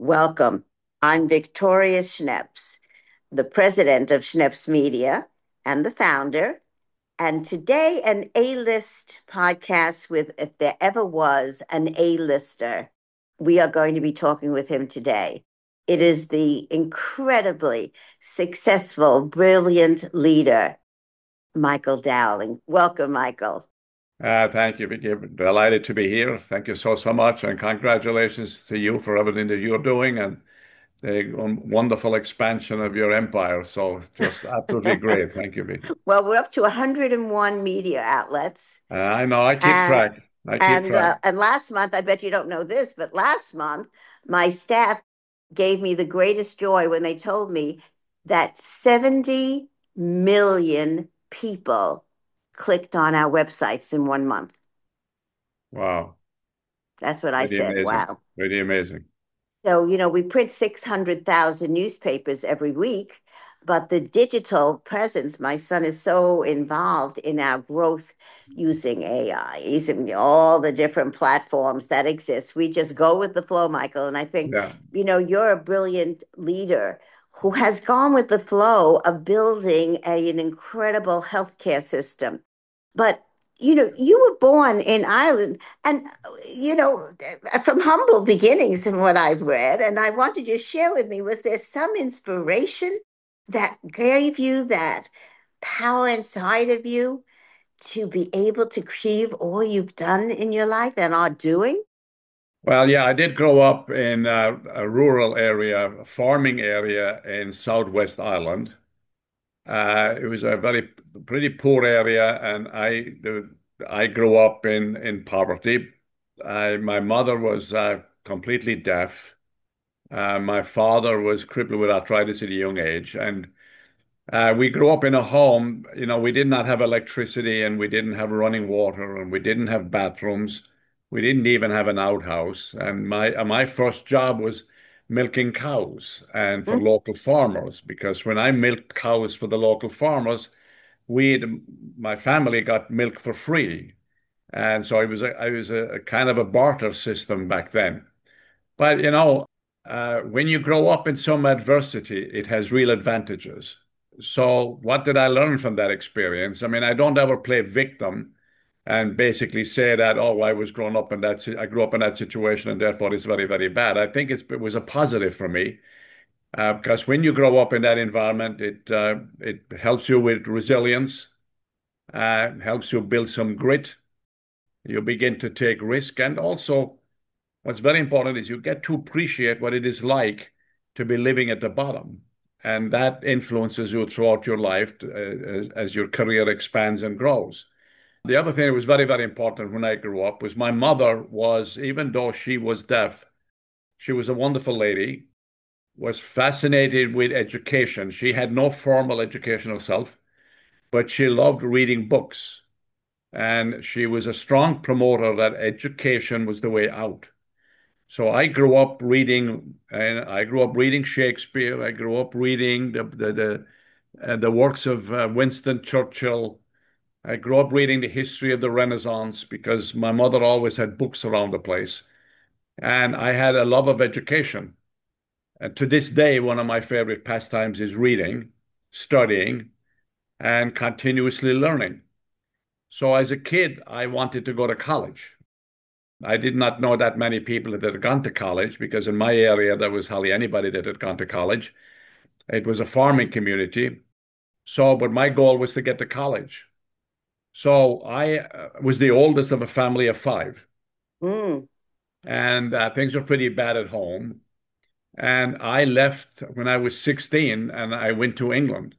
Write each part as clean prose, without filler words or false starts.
Welcome. I'm Victoria Schneps, the president of Schneps Media and the founder. And today, an A-list podcast with, if there ever was an A-lister, we are going to be talking with him today. It is the incredibly successful, brilliant leader, Michael Dowling. Welcome, Michael. Thank you, Vicky. Delighted to be here. Thank you so much, and congratulations to you for everything that you're doing and the wonderful expansion of your empire. So just absolutely great. Thank you, Vicky. Well, we're up to 101 media outlets. I know. I keep And track. I keep and track. uh, and last month, I bet you don't know this, but last month, my staff gave me the greatest joy when they told me that 70 million people clicked on our websites in 1 month. Wow. That's what I Pretty said. amazing. Wow. Pretty amazing. So, we print 600,000 newspapers every week, but the digital presence, my son is so involved in our growth using AI, using all the different platforms that exist. We just go with the flow, Michael. And I think, Yeah. you're a brilliant leader who has gone with the flow of building an incredible healthcare system. But you were born in Ireland and, from humble beginnings in what I've read. And I wanted you to share with me, was there some inspiration that gave you that power inside of you to be able to achieve all you've done in your life and are doing? Well, yeah, I did grow up in a rural area, a farming area in Southwest Ireland. It was a pretty poor area, and I grew up in poverty. My mother was completely deaf. My father was crippled with arthritis at a young age, and we grew up in a home. We did not have electricity, and we didn't have running water, and we didn't have bathrooms. We didn't even have an outhouse. And my first job was milking cows and for Mm. local farmers, because when I milked cows for the local farmers, we my family got milk for free. And so I was a kind of a barter system back then. But when you grow up in some adversity, it has real advantages. So what did I learn from that experience? I mean, I don't ever play victim and basically say that, oh, I grew up in that situation and therefore it's very, very bad. I think it was a positive for me, because when you grow up in that environment, it helps you with resilience, helps you build some grit. You begin to take risk, and also what's very important is you get to appreciate what it is like to be living at the bottom. And that influences you throughout your life as your career expands and grows. The other thing that was very, very important when I grew up was my mother was, even though she was deaf, she was a wonderful lady, was fascinated with education. She had no formal education herself, but she loved reading books. And she was a strong promoter that education was the way out. So I grew up reading, and I grew up reading Shakespeare. I grew up reading the works of Winston Churchill. I grew up reading the history of the Renaissance because my mother always had books around the place, and I had a love of education. And to this day, one of my favorite pastimes is reading, studying, and continuously learning. So as a kid, I wanted to go to college. I did not know that many people that had gone to college because in my area there was hardly anybody that had gone to college. It was a farming community. So, but my goal was to get to college. So I was the oldest of a family of five, Mm. and things were pretty bad at home. And I left when I was 16 and I went to England.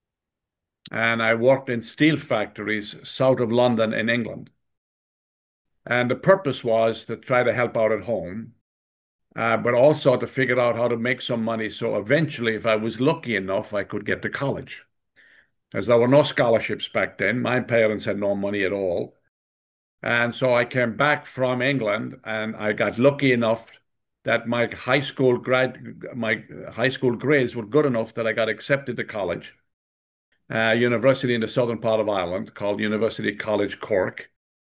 And I worked in steel factories south of London in England. And the purpose was to try to help out at home, but also to figure out how to make some money. So eventually, if I was lucky enough, I could get to college. As there were no scholarships back then, my parents had no money at all. And so I came back from England and I got lucky enough that my high school grades were good enough that I got accepted to college, university in the southern part of Ireland called University College Cork.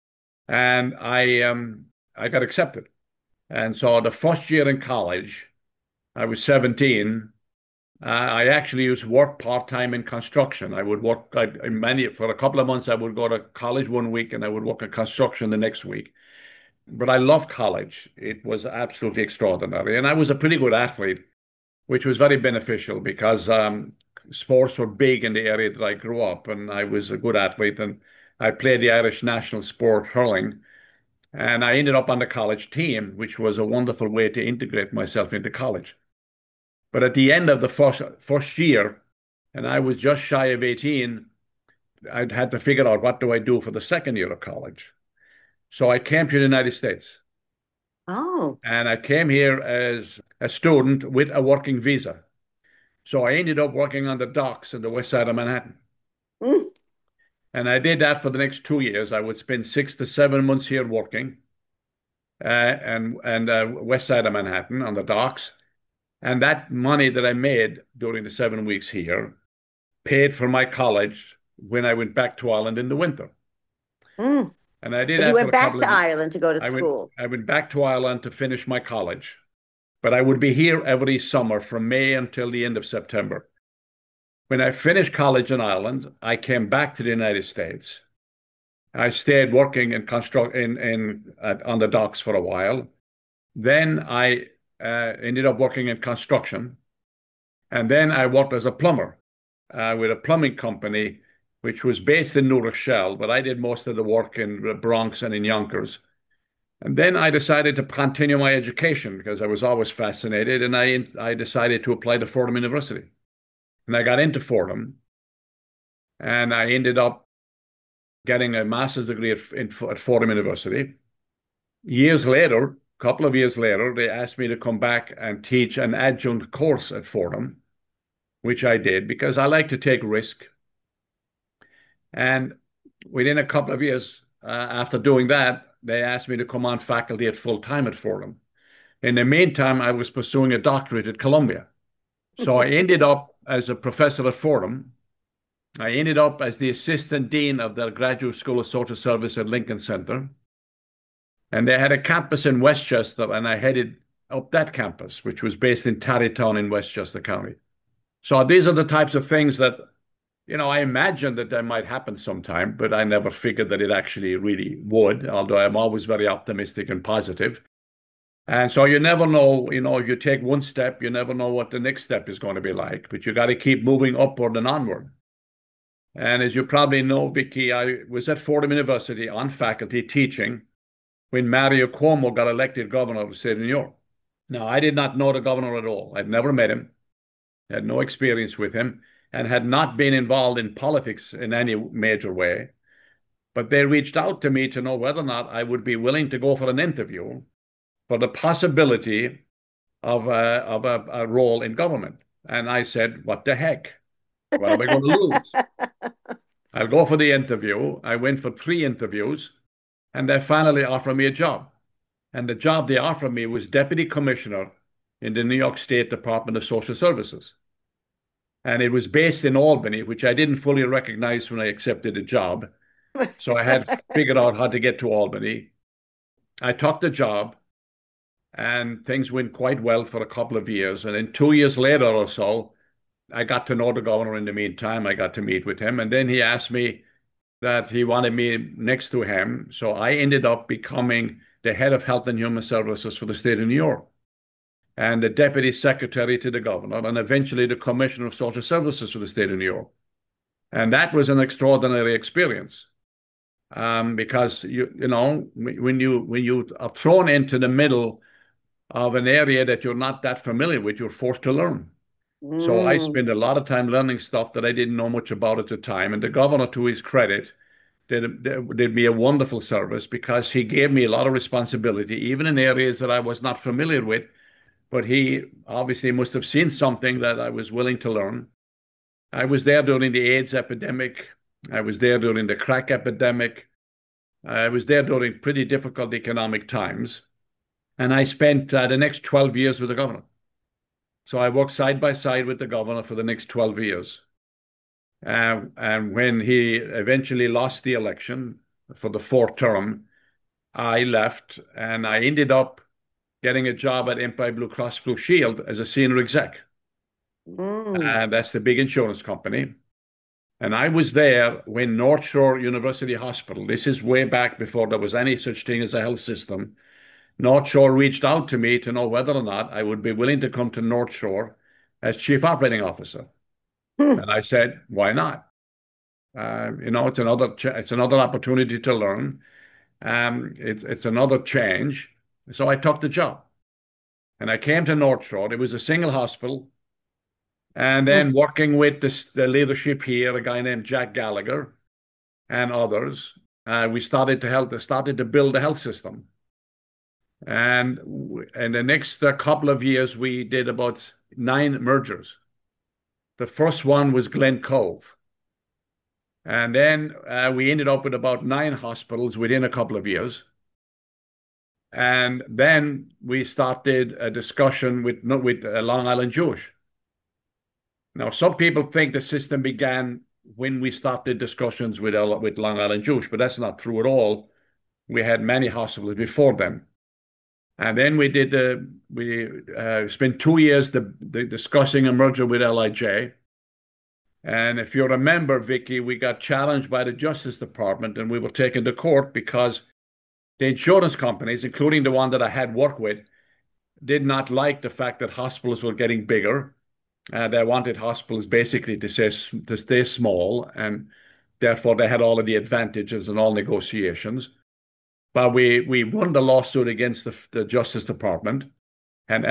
And I got accepted. And so the first year in college, I was 17, I actually used to work part-time in construction. I would work for a couple of months. I would go to college one week and I would work in construction the next week. But I loved college. It was absolutely extraordinary. And I was a pretty good athlete, which was very beneficial because sports were big in the area that I grew up, and I was a good athlete. And I played the Irish national sport hurling, and I ended up on the college team, which was a wonderful way to integrate myself into college. But at the end of the first year, and I was just shy of 18, I'd had to figure out what do I do for the second year of college. So I came to the United States. Oh. And I came here as a student with a working visa. So I ended up working on the docks in the west side of Manhattan. Mm. And I did that for the next 2 years. I would spend 6 to 7 months here working and west side of Manhattan on the docks. And that money that I made during the 7 weeks here paid for my college when I went back to Ireland in the winter. Mm. And I did But you that for went a back couple to of Ireland to go to I went school. I went back to Ireland to finish my college. But I would be here every summer from May until the end of September. When I finished college in Ireland, I came back to the United States. I stayed working in construct in on the docks for a while. Then I ended up working in construction, and then I worked as a plumber with a plumbing company, which was based in New Rochelle, but I did most of the work in the Bronx and in Yonkers. And then I decided to continue my education because I was always fascinated, and I decided to apply to Fordham University. And I got into Fordham, and I ended up getting a master's degree at Fordham University. Years later, a couple of years later, they asked me to come back and teach an adjunct course at Fordham, which I did because I like to take risk. And within a couple of years after doing that, they asked me to come on faculty at full time at Fordham. In the meantime, I was pursuing a doctorate at Columbia. So I ended up as a professor at Fordham. I ended up as the assistant dean of the Graduate School of Social Service at Lincoln Center. And they had a campus in Westchester, and I headed up that campus, which was based in Tarrytown in Westchester County. So these are the types of things that, I imagined that they might happen sometime, but I never figured that it actually really would, although I'm always very optimistic and positive. And so you never know, if you take one step, you never know what the next step is going to be like, but you got to keep moving upward and onward. And as you probably know, Vicky, I was at Fordham University on faculty teaching when Mario Cuomo got elected governor of the state of New York. Now, I did not know the governor at all. I'd never met him, had no experience with him, and had not been involved in politics in any major way. But they reached out to me to know whether or not I would be willing to go for an interview for the possibility of a role in government. And I said, what the heck? What am I going to lose? I'll go for the interview. I went for 3 interviews, and they finally offered me a job. And the job they offered me was deputy commissioner in the New York State Department of Social Services. And it was based in Albany, which I didn't fully recognize when I accepted the job. So I had figured out how to get to Albany. I took the job, and things went quite well for a couple of years. And then 2 years later or so, I got to know the governor in the meantime. I got to meet with him. And then he asked me that he wanted me next to him. So I ended up becoming the head of Health and Human Services for the state of New York and the deputy secretary to the governor and eventually the commissioner of social services for the state of New York. And that was an extraordinary experience because, when you are thrown into the middle of an area that you're not that familiar with, you're forced to learn. So I Mm. spent a lot of time learning stuff that I didn't know much about at the time. And the governor, to his credit, did me a wonderful service because he gave me a lot of responsibility, even in areas that I was not familiar with. But he obviously must have seen something that I was willing to learn. I was there during the AIDS epidemic. I was there during the crack epidemic. I was there during pretty difficult economic times. And I spent the next 12 years with the governor. So I worked side by side with the governor for the next 12 years. And when he eventually lost the election for the fourth term, I left and I ended up getting a job at Empire Blue Cross Blue Shield as a senior exec. Mm. And that's the big insurance company. And I was there when North Shore University Hospital, this is way back before there was any such thing as a health system. North Shore reached out to me to know whether or not I would be willing to come to North Shore as chief operating officer. Hmm. And I said, why not? It's another opportunity to learn. It's another change. So I took the job and I came to North Shore. It was a single hospital. And then working with the leadership here, a guy named Jack Gallagher and others, we started to build a health system. And in the next couple of years, we did about 9 mergers. The first one was Glen Cove. And then we ended up with about 9 hospitals within a couple of years. And then we started a discussion with Long Island Jewish. Now, some people think the system began when we started discussions with Long Island Jewish, but that's not true at all. We had many hospitals before them. And then we spent 2 years discussing a merger with LIJ. And if you remember, Vicky, we got challenged by the Justice Department and we were taken to court because the insurance companies, including the one that I had worked with, did not like the fact that hospitals were getting bigger. They wanted hospitals basically to stay small, and therefore they had all of the advantages and all negotiations. But we won the lawsuit against the Justice Department, and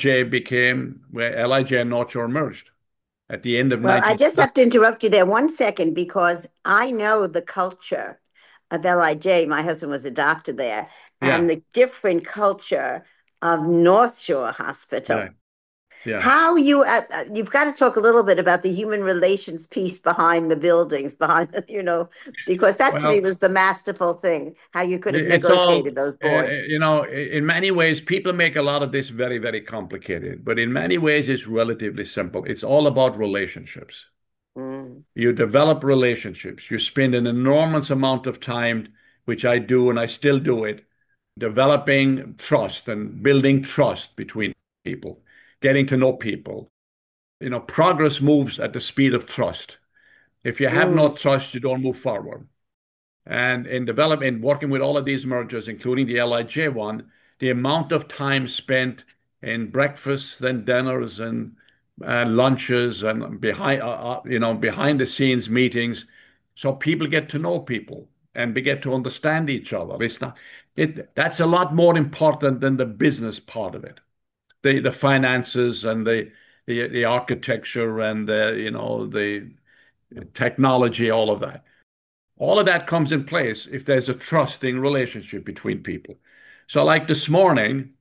LIJ and North Shore merged at the end of Well, I 19. just have to interrupt you there 1 second because I know the culture of LIJ. My husband was a doctor there, and Yeah, the different culture of North Shore yeah, Hospital. yeah. How you've got to talk a little bit about the human relations piece behind the buildings, because that to me Well, was the masterful thing, how you could have it's all, negotiated those boards. in many ways, people make a lot of this very, very complicated, but in many ways, it's relatively simple. It's all about relationships. Mm. You develop relationships. You spend an enormous amount of time, which I do and I still do it, developing trust and building trust between people, getting to know people. Progress moves at the speed of trust. If you have no Mm. trust, you don't move forward. And in developing, working with all of these mergers, including the LIJ one, the amount of time spent in breakfasts and dinners and lunches and behind the scenes meetings, so people get to know people and get to understand each other. That's a lot more important than the business part of it, the finances and the architecture and the technology, all of that. All of that comes in place if there's a trusting relationship between people. So, like this morning,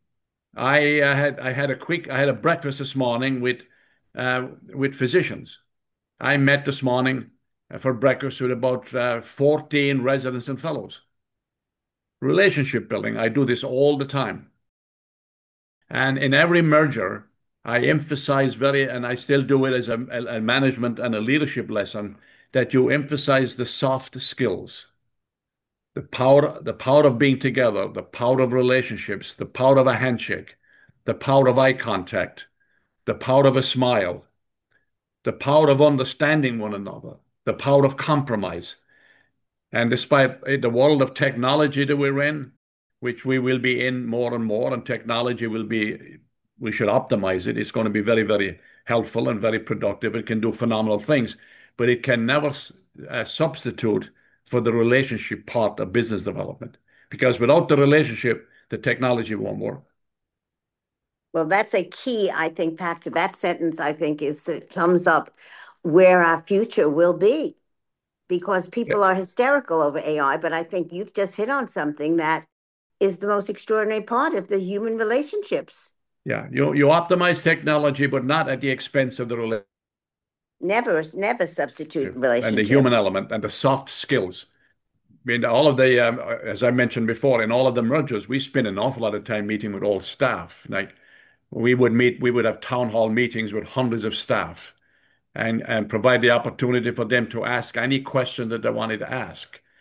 I had a breakfast this morning with physicians. I met this morning for breakfast with about 14 residents and fellows. Relationship building. I do this all the time. And in every merger, I emphasize and I still do it as a management and a leadership lesson, that you emphasize the soft skills. The power of being together, the power of relationships, the power of a handshake, the power of eye contact, the power of a smile, the power of understanding one another, the power of compromise. And despite the world of technology that we're in, which we will be in more and more, and technology we should optimize it. It's going to be very, very helpful and very productive. It can do phenomenal things, but it can never substitute for the relationship part of business development. Because without the relationship, the technology won't work. Well, that's a key, I think, back to that sentence, I think, it sums up where our future will be because Yeah. people are hysterical over AI. But I think you've just hit on something that is the most extraordinary part of the human relationships. Yeah, you optimize technology, but not at the expense of the relationship Never substitute and the human relationships. element and the soft skills. I mean, all of as I mentioned before, in all of the mergers, we spend an awful lot of time meeting with all staff. Like we would have town hall meetings with hundreds of staff and provide the opportunity for them to ask any question that they wanted to ask.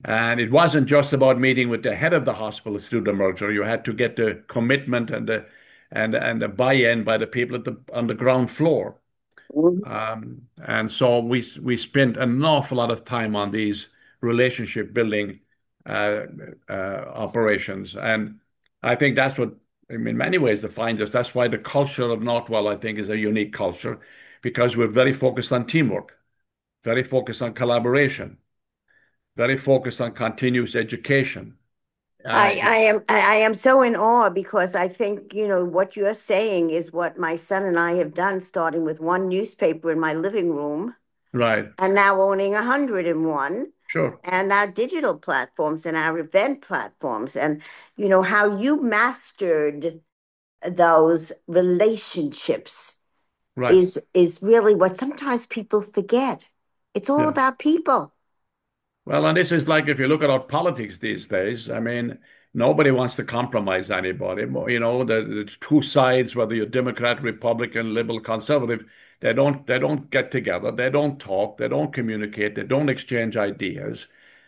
And it wasn't just about meeting with the head of the hospital to do the merger. You had to get the commitment and the buy-in by the people on the ground floor. Mhm. And so we spent an awful lot of time on these relationship building uh, operations, and I think that's what, in many ways, defines us. That's why the culture of Northwell, I think, is a unique culture because we're very focused on teamwork, very focused on collaboration, very focused on continuous education. Uh, I am so in awe because I think, what you're saying is what my son and I have done, starting with one newspaper in my living room right, and now owning 101, sure, and our digital platforms and our event platforms, and how you mastered those relationships right, is really what sometimes people forget. It's all yeah. about people. Well, and this is like if you look at our politics these days, I mean, nobody wants to compromise anybody. You know, the two sides, whether you're Democrat, Republican, liberal, conservative, they don't get together, they don't talk, they don't communicate, they don't exchange ideas.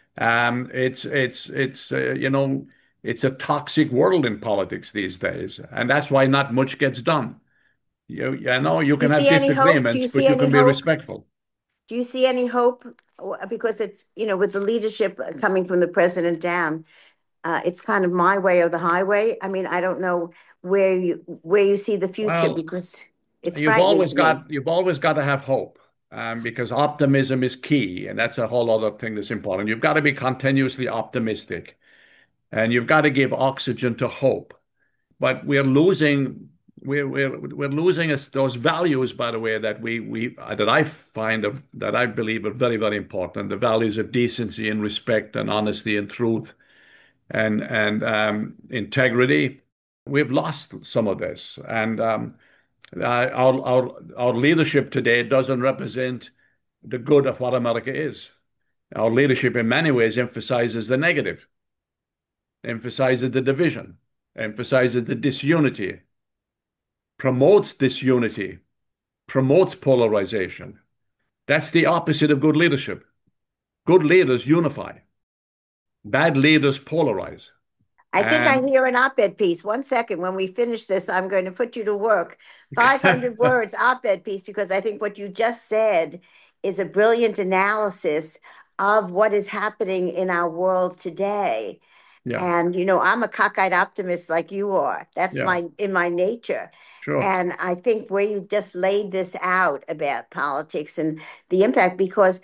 It's a toxic world in politics these days, and that's why not much gets done. I know you Do you can have see any hope? Do disagreements, you but see you any can be hope? respectful. Do you see any hope? Because it's, with the leadership coming from the president down, it's kind of my way or the highway. I mean, I don't know where you see the future Well, because it's You've frightening always to me. got you've always got to have hope, because optimism is key, and that's a whole other thing that's important. You've got to be continuously optimistic, and you've got to give oxygen to hope. But we're losing those values, by the way, that we that I find that I believe are very, very important. The values of decency and respect and honesty and truth and integrity. We've lost some of this, and our leadership today doesn't represent the good of what America is. Our leadership, in many ways, emphasizes the negative, emphasizes the division, emphasizes the disunity, promotes disunity, promotes polarization. That's the opposite of good leadership. Good leaders unify. Bad leaders polarize. I think I And hear an op-ed piece. One second, when we finish this, I'm going to put you to work. 500 words op-ed piece, because I think what you just said is a brilliant analysis of what is happening in our world today. yeah, And I'm a cockeyed optimist like you are. That's yeah, my in my nature. sure. And I think where you just laid this out about politics and the impact, because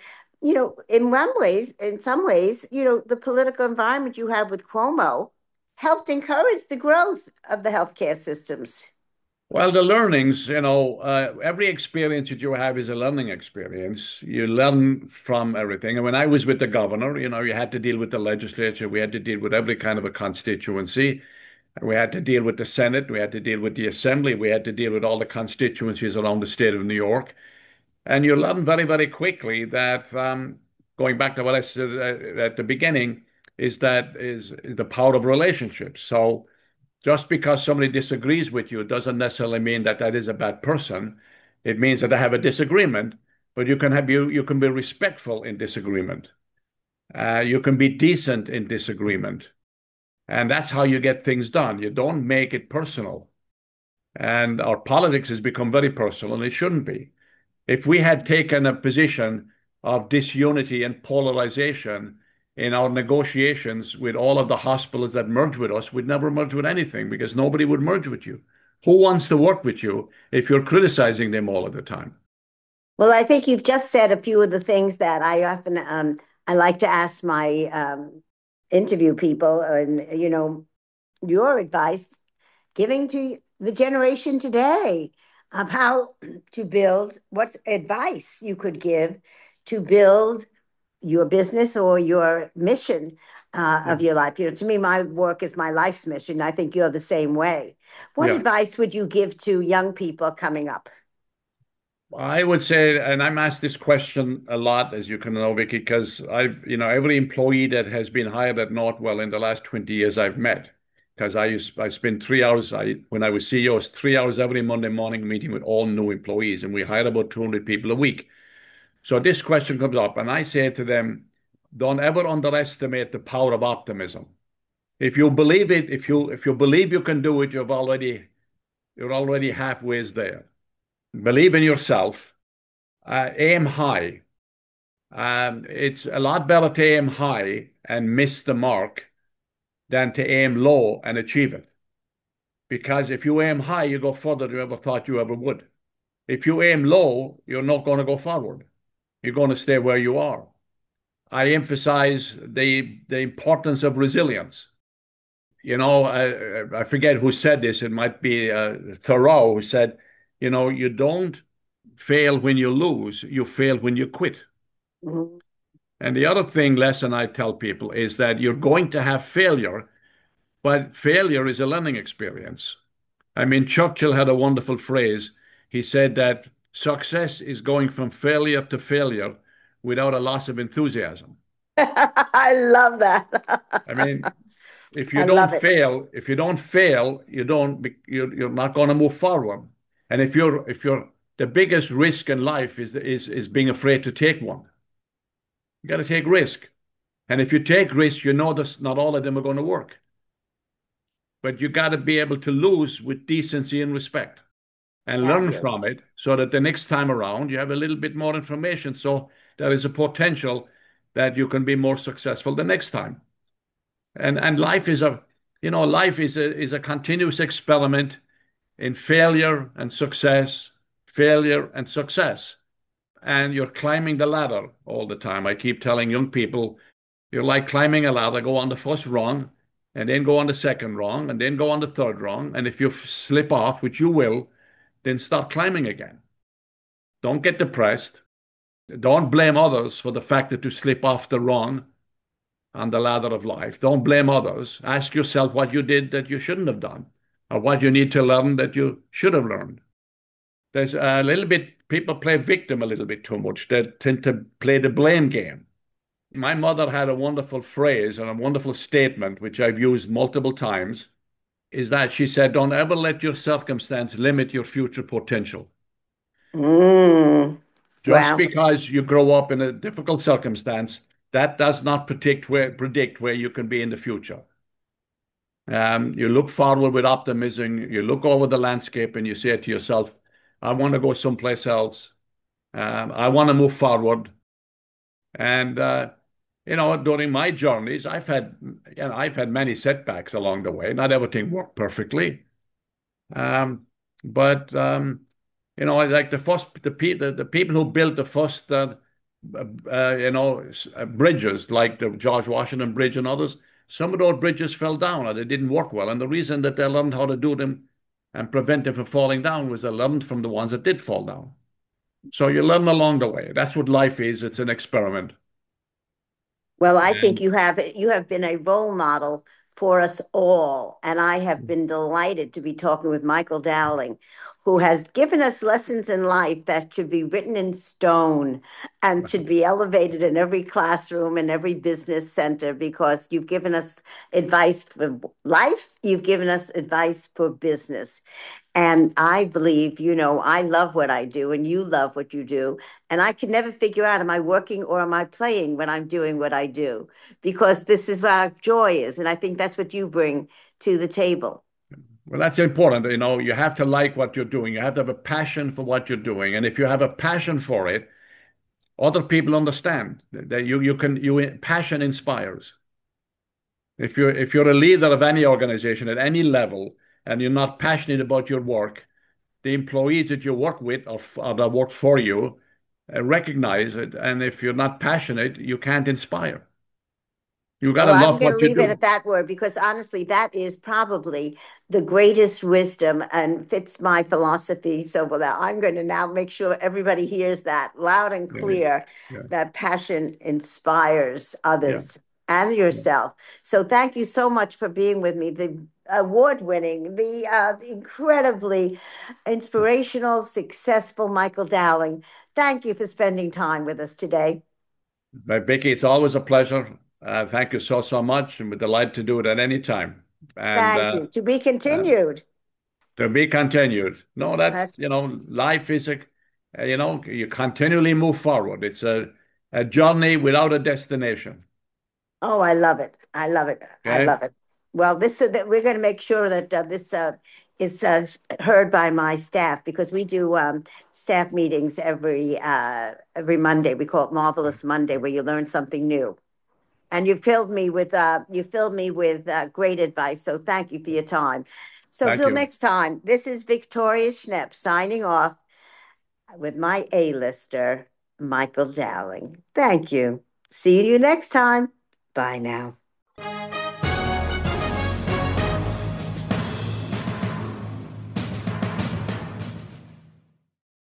in some ways, the political environment you have with Cuomo helped encourage the growth of the healthcare systems. Well, the learnings, every experience that you have is a learning experience. You learn from everything. And when I was with the governor, you had to deal with the legislature. We had to deal with every kind of a constituency. We had to deal with the Senate. We had to deal with the Assembly. We had to deal with all the constituencies around the state of New York. And you learn very, very quickly that, going back to what I said at the beginning, is the power of relationships. So just because somebody disagrees with you doesn't necessarily mean that that is a bad person. It means that they have a disagreement, but you can be respectful in disagreement. You can be decent in disagreement, and that's how you get things done. You don't make it personal. And our politics has become very personal, and it shouldn't be. If we had taken a position of disunity and polarization in our negotiations with all of the hospitals that merge with us, we'd never merge with anything because nobody would merge with you. Who wants to work with you if you're criticizing them all of the time? Well, I think you've just said a few of the things that I like to ask my interview people, and your advice giving to the generation today of how to build, what advice you could give to build your business or your mission Yeah. of your life. To me, my work is my life's mission. I think you're the same way. What Yeah. advice would you give to young people coming up? I would say, and I'm asked this question a lot, as you can know, Vicky, because every employee that has been hired at Northwell in the last 20 years I've met, because I spent 3 hours, when I was CEO, 3 hours every Monday morning meeting with all new employees, and we hired about 200 people a week. So this question comes up, and I say to them, don't ever underestimate the power of optimism. If you believe it, if you believe you can do it, you're already halfway there. Believe in yourself. Aim high. It's a lot better to aim high and miss the mark than to aim low and achieve it. Because if you aim high, you go further than you ever thought you ever would. If you aim low, you're not going to go forward. You're going to stay where you are. I emphasize the importance of resilience. I forget who said this. It might be Thoreau who said, you don't fail when you lose, you fail when you quit. Mhm. And the other lesson I tell people is that you're going to have failure, but failure is a learning experience. I mean, Churchill had a wonderful phrase. He said that success is going from failure to failure without a loss of enthusiasm. I love that. I mean, if you I don't love it. fail, if you don't fail, you're not going to move forward. And if you're the biggest risk in life is being afraid to take one. You got to take risk. And if you take risks, you know that not all of them are going to work. But you got to be able to lose with decency and respect and learn from Fabulous. it so that the next time around you have a little bit more information. So there is a potential that you can be more successful the next time. And life is a continuous experiment in failure and success. And you're climbing the ladder all the time. I keep telling young people, you're like climbing a ladder, go on the first rung, and then go on the second rung, and then go on the third rung. And if you slip off, which you will, then start climbing again. Don't get depressed. Don't blame others for the fact that you slip off the rung on the ladder of life. Don't blame others. Ask yourself what you did that you shouldn't have done, or what you need to learn that you should have learned. There's a little bit, people play victim a little bit too much. They tend to play the blame game. My mother had a wonderful phrase and a wonderful statement, which I've used multiple times, is that she said, don't ever let your circumstance limit your future potential. Mm. Just Well, because you grow up in a difficult circumstance, that does not predict where you can be in the future. You look forward with optimism, you look over the landscape and you say to yourself, I want to go someplace else. I want to move forward. And during my journeys, I've had many setbacks along the way. Not everything worked perfectly. But like the people who built the first bridges, like the George Washington Bridge and others, some of those bridges fell down or they didn't work well. And the reason that they learned how to do them and prevent them from falling down was they learned from the ones that did fall down. So you learn along the way. That's what life is. It's an experiment. well, I think And you have been a role model for us all, and I have been delighted to be talking with Michael Dowling, who has given us lessons in life that should be written in stone and should be elevated in every classroom and every business center because you've given us advice for life, you've given us advice for business. And I believe, I love what I do and you love what you do. And I can never figure out, am I working or am I playing when I'm doing what I do? Because this is where our joy is. And I think that's what you bring to the table. well, that's important. You have to like what you're doing. You have to have a passion for what you're doing. And if you have a passion for it, other people understand that passion inspires. If you're a leader of any organization at any level and you're not passionate about your work, the employees that you work with or that work for you recognize it. And if you're not passionate, you can't inspire. You got Well, to I'm love going to what you leave it at do. that word because honestly, that is probably the greatest wisdom and fits my philosophy. So, well, I'm going to now make sure everybody hears that loud and Yeah, yeah, clear yeah, that passion inspires yeah. others and Yeah. yourself. So, thank you so much for being with me. The award winning, the incredibly inspirational, successful Michael Dowling. Thank you for spending time with us today. But Vicky, it's always a pleasure. Thank you so, so much. And we're delighted to do it at any time. And Thank you. To be uh, continued. to be continued. No, that's, That's life is you continually move forward. A journey without a destination. Oh, I love it. I love it. I Okay. love it. Well, this so that we're going to make sure that this is heard by my staff because we do staff meetings every Monday. We call it Marvelous Monday, where you learn something new. And you filled me with great advice. So thank you for your time. So Thank till you. next time, this is Victoria Schnepp signing off with my A-lister, Michael Dowling. Thank you. See you next time. Bye now.